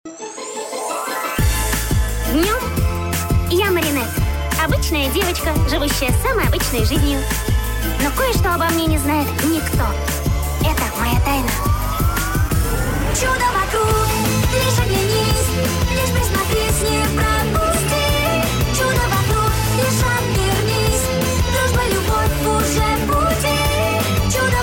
Днем я Маринет. Обычная девочка, живущая самой обычной жизнью. Но кое-что обо мне не знает никто. Это моя тайна. Чудо вокруг, лишь оглянись, лишь присмотрись, не пропусти. Чудо вокруг, лишь обернись, дружба, любовь уже в пути. Чудо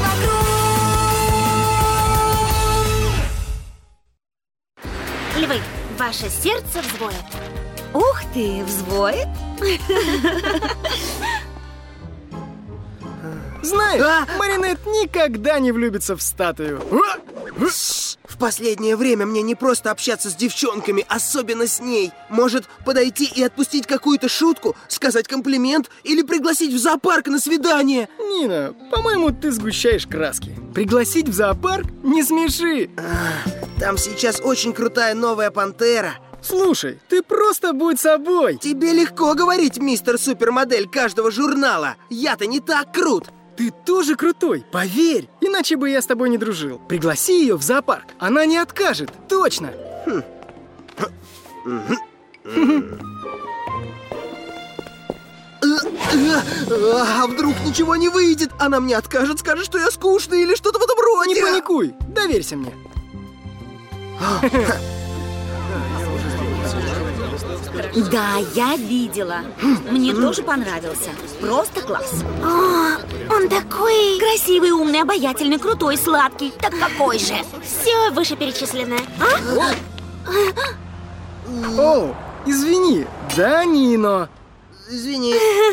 вокруг. Львы, ваше сердце взвоет. Ух ты, взвоет? Знаешь, Маринет никогда не влюбится в статую. В последнее время мне не просто общаться с девчонками, особенно с ней. Может, подойти и отпустить какую-то шутку, сказать комплимент или пригласить в зоопарк на свидание? Нина, по-моему, ты сгущаешь краски. Пригласить в зоопарк? Не смеши. Там сейчас очень крутая новая пантера. Слушай, ты просто будь собой. Тебе легко говорить, мистер супермодель каждого журнала. Я-то не так крут. Ты тоже крутой, поверь. Иначе бы я с тобой не дружил. Пригласи ее в зоопарк. Она не откажет, точно. А вдруг ничего не выйдет? Она мне откажет, скажет, что я скучный или что-то в этом роде. Не паникуй, доверься мне. Да, я видела. Мне тоже понравился. Просто класс. О, он такой... Красивый, умный, обаятельный, крутой, сладкий. Так какой же? Все вышеперечисленное. О, извини, да, Нино? Извини.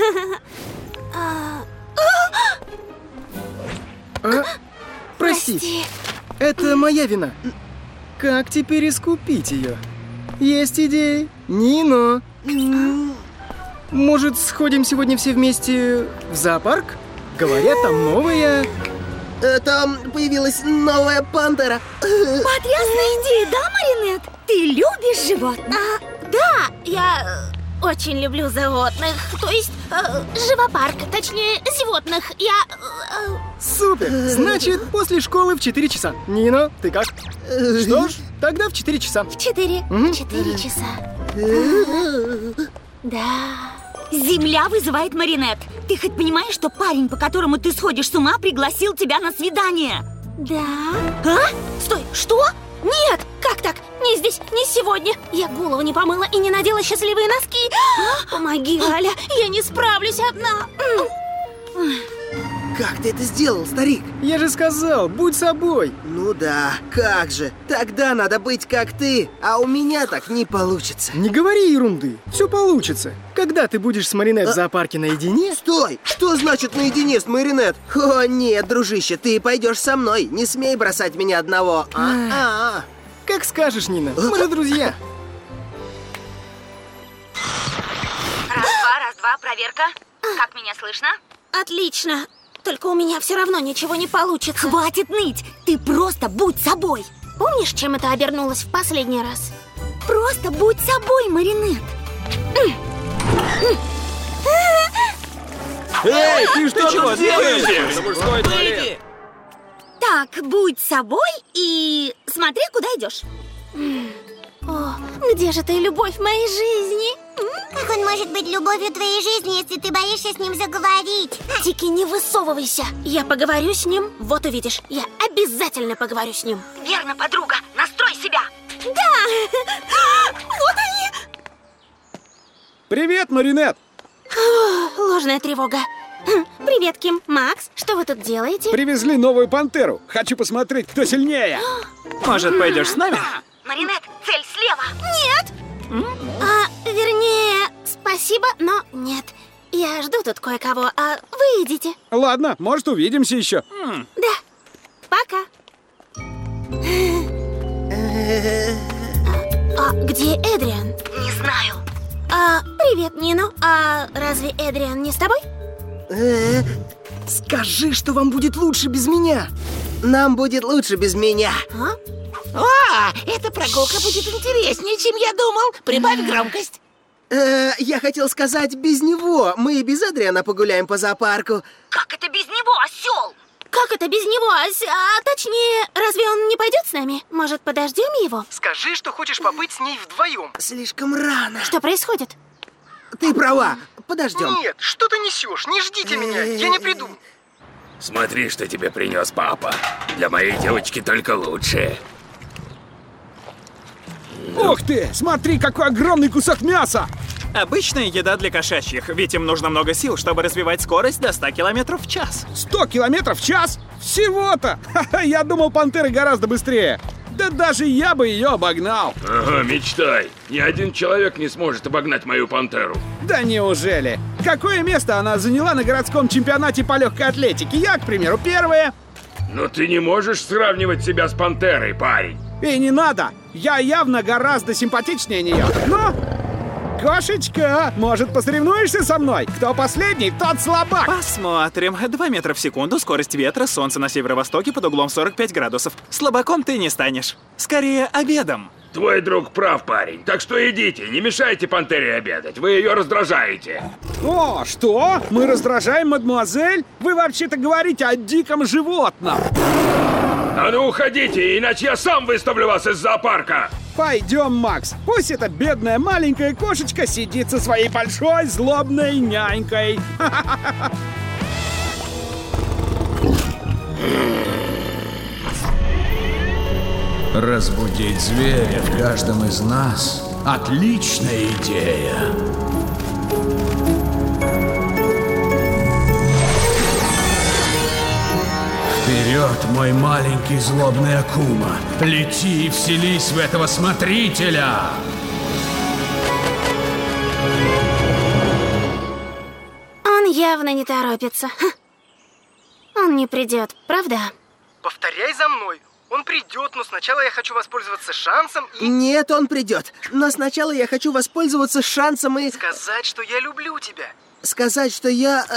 Прости, это моя вина. Как теперь искупить ее? Есть идеи, Нино? Может, сходим сегодня все вместе в зоопарк? Говорят, там новая... Там появилась новая пантера. Потрясная идея, да, Маринет? Ты любишь животных? Да, я очень люблю животных. То есть, живопарк, точнее, животных. Супер! Значит, после школы в 4 часа. Нино, ты как? Что ж, тогда в 4 часа. В 4 часа. Да. Земля вызывает Маринет. Ты хоть понимаешь, что парень, по которому ты сходишь с ума, пригласил тебя на свидание? Да. А? Sтой, что? Нет, как так? Не здесь, не сегодня. Я голову не помыла и не надела счастливые носки. Помоги, Аля, я не справлюсь одна. Как ты это сделал, старик? Я же сказал, будь собой. Ну да, как же. Тогда надо быть как ты, а у меня так не получится. Не говори ерунды, все получится. Когда ты будешь с Маринет в зоопарке наедине... Стой! Что значит наедине с Маринет? О, нет, дружище, ты пойдешь со мной. Не смей бросать меня одного. Как скажешь, Нина, мы же друзья. Раз-два, проверка. Как меня слышно? Отлично. Только у меня все равно ничего не получится. Хватит ныть! Ты просто будь собой! Помнишь, чем это обернулось в последний раз? Просто будь собой, Маринет! Эй, ты что делаешь? Это мужской туалет. Так, будь собой и смотри, куда идешь. О, где же ты, любовь моей жизни? Как он может быть любовью твоей жизни, если ты боишься с ним заговорить? Тики, не высовывайся. Я поговорю с ним, вот увидишь. Я обязательно поговорю с ним. Верно, подруга, настрой себя. Да! Вот они! Привет, Маринет. Ложная тревога. Привет, Ким. Макс, что вы тут делаете? Привезли новую пантеру. Хочу посмотреть, кто сильнее. Может, пойдешь с нами? Маринет, цель слева. Нет! Вернее, спасибо, но нет. Я жду тут кое-кого, а вы идите. Ладно, может, увидимся еще. Да, пока. Где Эдриан? Не знаю. Привет, Нино. Разве Эдриан не с тобой? Скажи, что вам будет лучше без меня. Нам будет лучше без меня. Эта прогулка будет интереснее, чем я думал. Прибавь громкость. Я хотел сказать без него. Мы и без Адриана погуляем по зоопарку. Как это без него, осел? Как это без него? А точнее, разве он не пойдет с нами? Может, подождем его? Скажи, что хочешь побыть с ней вдвоем. Слишком рано. Что происходит? Ты права. Подождем. Нет, что ты несешь? Не ждите меня, я не приду. Смотри, что тебе принес папа. Для моей девочки только лучшее. Ух ты! Смотри, какой огромный кусок мяса! Обычная еда для кошачьих, ведь им нужно много сил, чтобы развивать скорость до 100 км в час. 100 километров в час? Всего-то! Ха-ха, я думал, пантеры гораздо быстрее. Да даже я бы ее обогнал. Ага, мечтай. Ни один человек не сможет обогнать мою пантеру. Да неужели? Какое место она заняла на городском чемпионате по легкой атлетике? Я, к примеру, первое. Но ты не можешь сравнивать себя с пантерой, парень. И не надо. Я явно гораздо симпатичнее нее. Но... Кошечка, может, посоревнуешься со мной? Кто последний, тот слабак. Посмотрим. 2 метра в секунду, скорость ветра, солнце на северо-востоке под углом 45 градусов. Слабаком ты не станешь. Скорее, обедом. Твой друг прав, парень. Так что идите, не мешайте пантере обедать. Вы ее раздражаете. О, что? Мы раздражаем мадемуазель? Вы вообще-то говорите о диком животном. А ну уходите, иначе я сам выставлю вас из зоопарка. Пойдем, Макс. Пусть эта бедная маленькая кошечка сидит со своей большой злобной нянькой. Разбудить зверя в каждом из нас – отличная идея. Вперед, мой маленький злобный Акума! Лети и вселись в этого смотрителя! Он явно не торопится. Он не придет, правда? Повторяй за мной. Он придет, но сначала я хочу воспользоваться шансом и... Нет, он придет. Но сначала я хочу воспользоваться шансом и... Сказать, что я люблю тебя. Сказать, что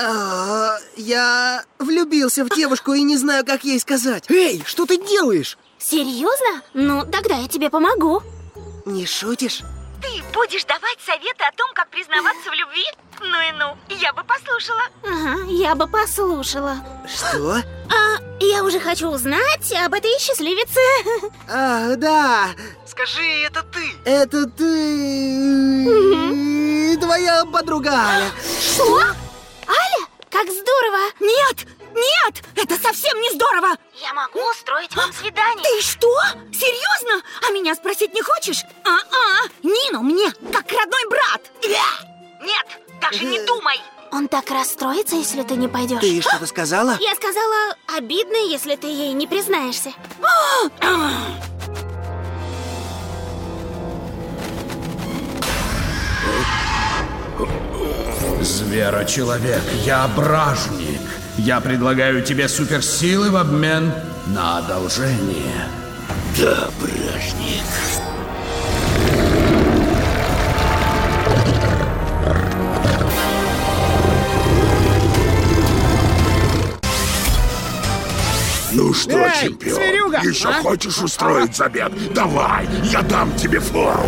я влюбился в девушку и не знаю, как ей сказать. Эй, что ты делаешь? Серьезно? Ну, тогда я тебе помогу. Не шутишь? Ты будешь давать советы о том, как признаваться в любви? Ну и ну, я бы послушала. Ага, я бы послушала. Что? Я уже хочу узнать об этой счастливице. Ах, да. Скажи, это ты. Это ты... Твоя подруга Аля. Что? Аля? Как здорово. Нет, нет, это совсем не здорово. Я могу устроить вам свидание. Ты что? Серьезно? А меня спросить не хочешь? Нину мне, как родной брат. Нет, даже не думай. Он так расстроится, если ты не пойдешь. Ты что-то сказала? Я сказала, обидно, если ты ей не признаешься. Зверочеловек, я бражник. Я предлагаю тебе суперсилы в обмен на одолжение. Да, бражник. Ну что, Эй, чемпион, зверюга! еще хочешь устроить забег? Давай, я дам тебе фору.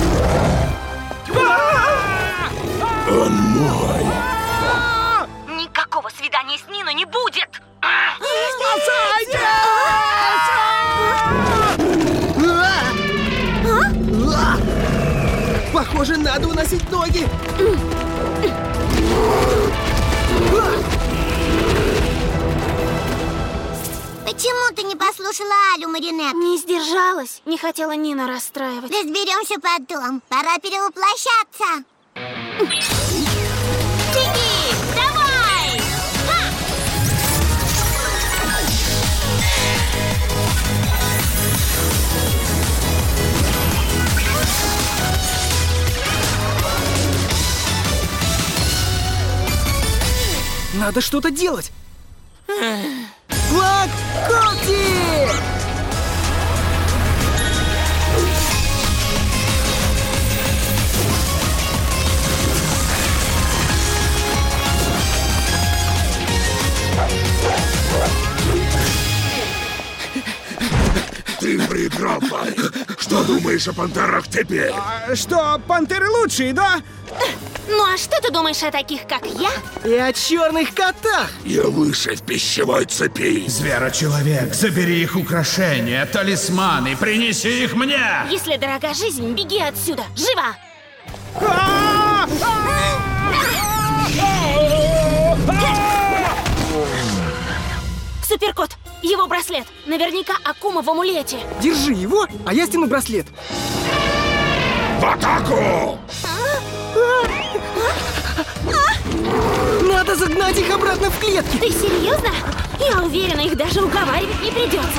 Он мой. Никакого свидания с Ниной не будет. Похоже, надо уносить ноги. Почему ты не послушала Алю, Маринет? Не сдержалась, не хотела Нину расстраивать. Разберемся потом. Пора перевоплощаться. Беги! Давай! Надо что-то делать. Флаг когти! Ты проиграл, Майк. Что думаешь о пантерах теперь? Что, пантеры лучшие, да? Ну а что ты думаешь о таких, как я? И о черных котах. Я выше в пищевой цепи. Зверочеловек, забери их украшения, талисманы, принеси их мне! Если дорога жизнь, беги отсюда, живо! Суперкот, его браслет. Наверняка Акума в амулете. Держи его, а я стяну браслет. В атаку! Надо загнать их обратно в клетки. Ты серьезно? Я уверена, их даже уговаривать не придется.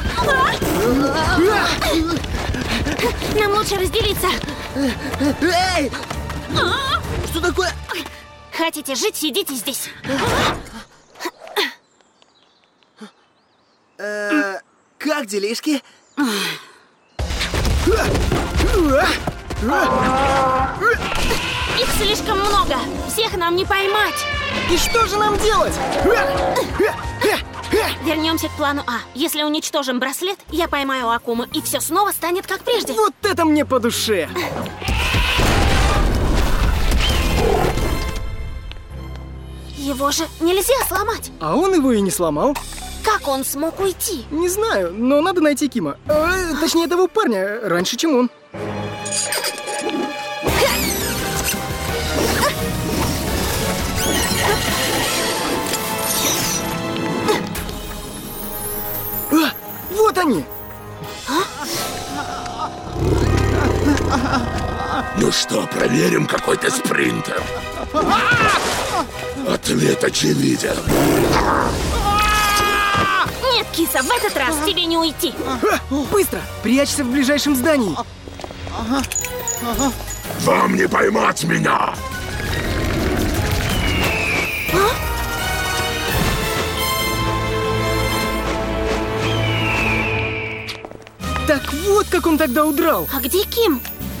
Нам лучше разделиться. Эй! Что такое? Хотите жить, сидите здесь. Как делишки? Их слишком много. Всех нам не поймать. И что же нам делать? Вернемся к плану А. Если уничтожим браслет, я поймаю Акуму, и все снова станет как прежде. Вот это мне по душе. Его же нельзя сломать. А он его и не сломал. Как он смог уйти? Не знаю, но надо найти Кима. Точнее, того парня, раньше, чем он. Вот они! Ну что, проверим, какой ты спринтер? Ответ очевиден. Нет, киса, в этот раз тебе не уйти. Быстро! Прячься в ближайшем здании. Вам не поймать меня! Так вот, как он тогда удрал. А где Ким?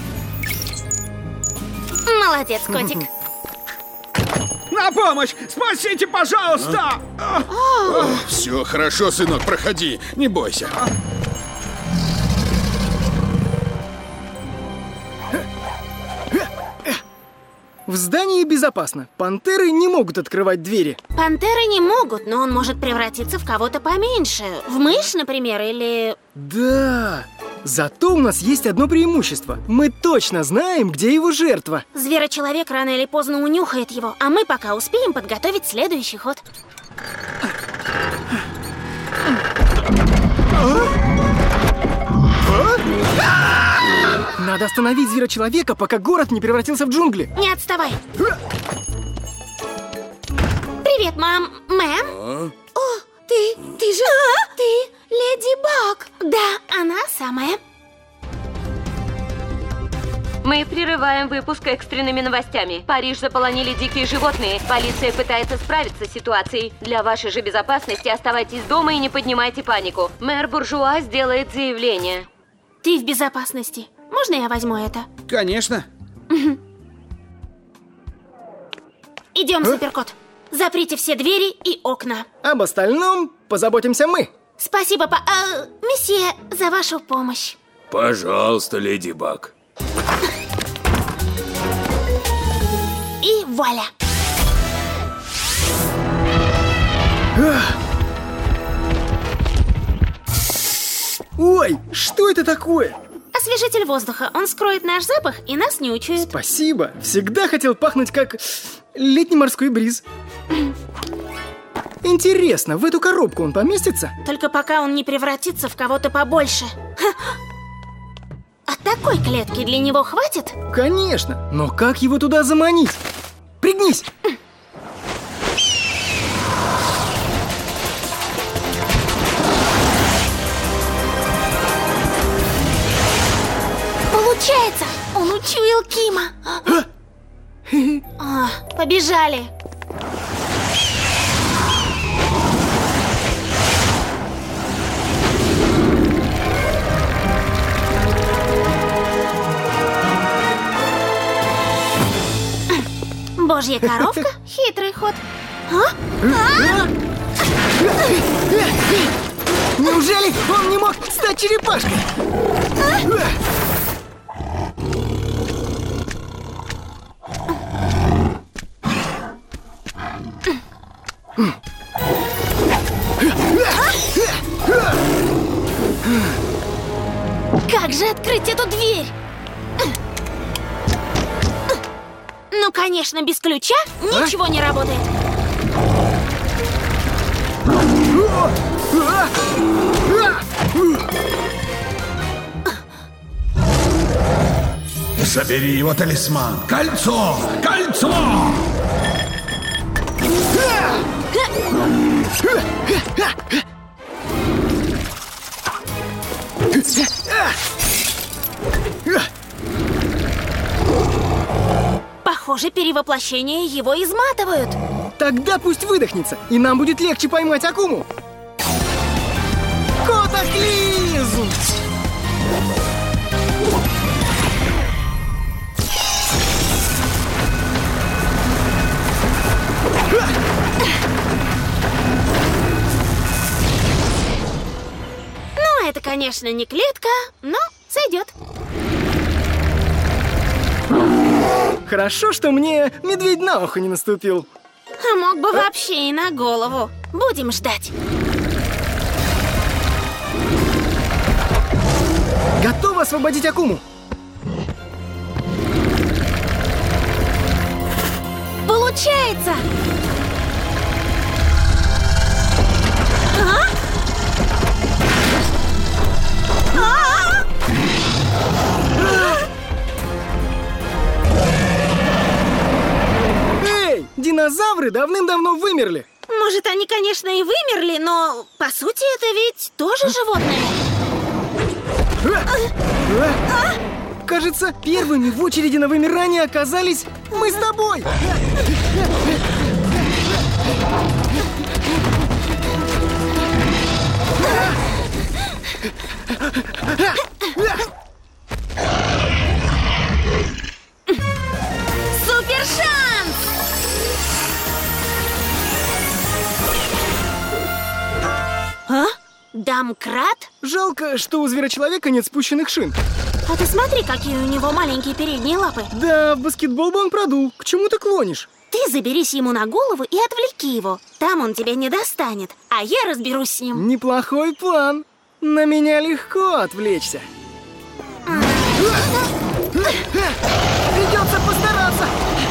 Молодец, котик. На помощь! Спасите, пожалуйста! Все хорошо, сынок, проходи, не бойся. В здании безопасно. Пантеры не могут открывать двери. Пантеры не могут, но он может превратиться в кого-то поменьше. В мышь, например, или... Да. Зато у нас есть одно преимущество. Мы точно знаем, где его жертва. Зверочеловек рано или поздно унюхает его, а мы пока успеем подготовить следующий ход. Надо остановить зверочеловека, пока город не превратился в джунгли. Не отставай. Привет, мам. Мэм? О, ты же... Ты Леди Баг. Да, она самая. Мы прерываем выпуск экстренными новостями. Париж заполонили дикие животные. Полиция пытается справиться с ситуацией. Для вашей же безопасности оставайтесь дома и не поднимайте панику. Мэр Буржуа сделает заявление. Ты в безопасности. Можно я возьму это? Конечно. Идем, Суперкот. Заприте все двери и окна. Об остальном позаботимся мы. Спасибо, месье, за вашу помощь. Пожалуйста, Леди Баг. И вуаля. Ой, что это такое? Освежитель воздуха. Он скроет наш запах и нас не учует. Спасибо. Всегда хотел пахнуть как летний морской бриз. Интересно, в эту коробку он поместится? Только пока он не превратится в кого-то побольше. А такой клетки для него хватит? Конечно. Но как его туда заманить? Пригнись! Получается! Он учуял Кима. Побежали. Божья коровка? Хитрый ход. Неужели он не мог стать черепашкой? Ну, конечно, без ключа ничего не работает. Забери его талисман. Кольцо! Кольцо! Похоже, перевоплощения его изматывают. Тогда пусть выдохнется, и нам будет легче поймать Акуму. Котоклизм! Ну, это, конечно, не клетка, но сойдет. Хорошо, что мне медведь на ухо не наступил. А мог бы вообще и на голову. Будем ждать. Готовы освободить Акуму? Получается! Эй, динозавры давным-давно вымерли. Может, они, конечно, и вымерли, но, по сути, это ведь тоже животные. Кажется, первыми в очереди на вымирание оказались мы с тобой. Супер шанс! А? Домкрат? Жалко, что у зверочеловека нет спущенных шин. А ты смотри, какие у него маленькие передние лапы. Да, в баскетбол бы он продул. К чему ты клонишь? Ты заберись ему на голову и отвлеки его. Там он тебя не достанет, а я разберусь с ним. Неплохой план. На меня легко отвлечься. Придется постараться.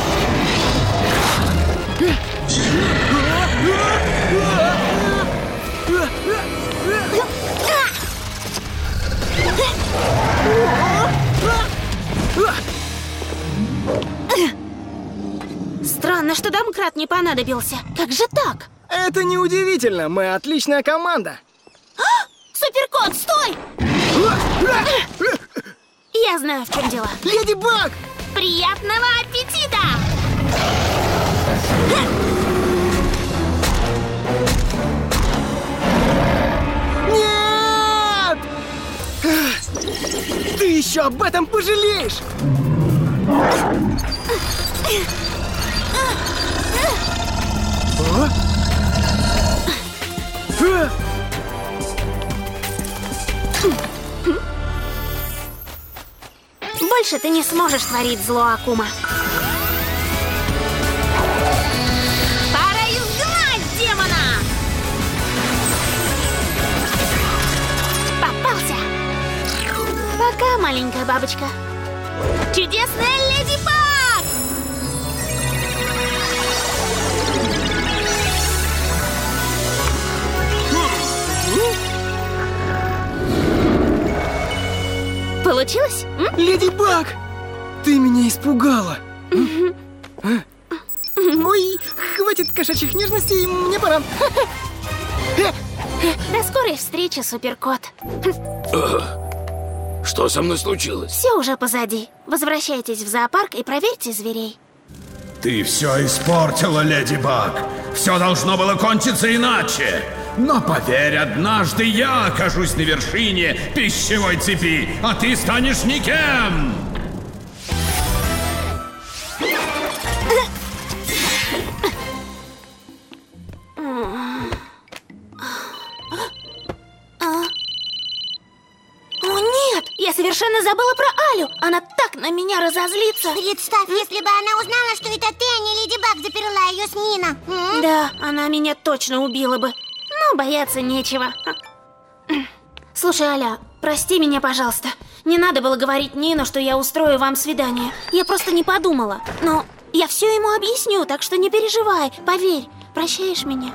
Странно, что домкрат не понадобился. Как же так? Это неудивительно, мы отличная команда. Суперкот, стой! Я знаю, в чем дело. Леди Баг! Приятного аппетита! Нет! Ты еще об этом пожалеешь! Больше ты не сможешь творить зло, Акума. Пора изгнать демона! Попался! Пока, маленькая бабочка. Чудесная леди Баг! Получилось? Леди Баг! Ты меня испугала! Ой, хватит кошачьих нежностей, мне пора. До скорой встречи, Суперкот. Что со мной случилось? Все уже позади. Возвращайтесь в зоопарк и проверьте зверей. Ты все испортила, Леди Баг. Все должно было кончиться иначе. Но поверь, однажды я окажусь на вершине пищевой цепи, а ты станешь никем. Я совершенно забыла про Алю. Она так на меня разозлится. Представь, если бы она узнала, что это ты, а не Леди Баг заперла ее с Нино. Да, она меня точно убила бы. Но бояться нечего. Слушай, Аля, прости меня, пожалуйста. Не надо было говорить Нино, что я устрою вам свидание. Я просто не подумала. Но Я все ему объясню, так что не переживай. Поверь, прощаешь меня?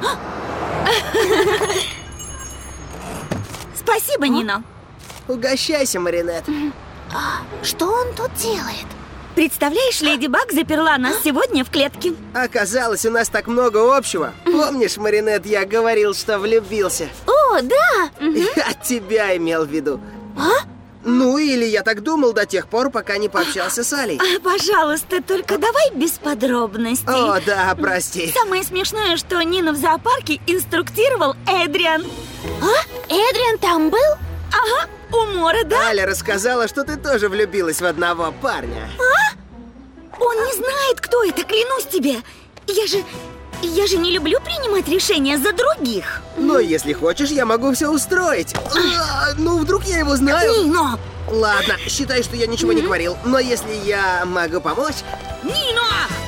Спасибо, Нино. Угощайся, Маринет. Что он тут делает? Представляешь, Леди Баг заперла нас сегодня в клетке. Оказалось, у нас так много общего. Помнишь, Маринет, я говорил, что влюбился? О, да! Я тебя имел в виду. Ну, или я так думал до тех пор, пока не пообщался с Алей. Пожалуйста, только давай без подробностей. О, да, прости. Самое смешное, что Нина в зоопарке инструктировал Эдриан. Эдриан там был? Ага, у моря, да? Аля рассказала, что ты тоже влюбилась в одного парня. Он не знает, кто это, клянусь тебе. Я же не люблю принимать решения за других. Но если хочешь, я могу все устроить. Ну, вдруг я его знаю. Нино! Ладно, считай, что я ничего не говорил. Но если я могу помочь... Нино!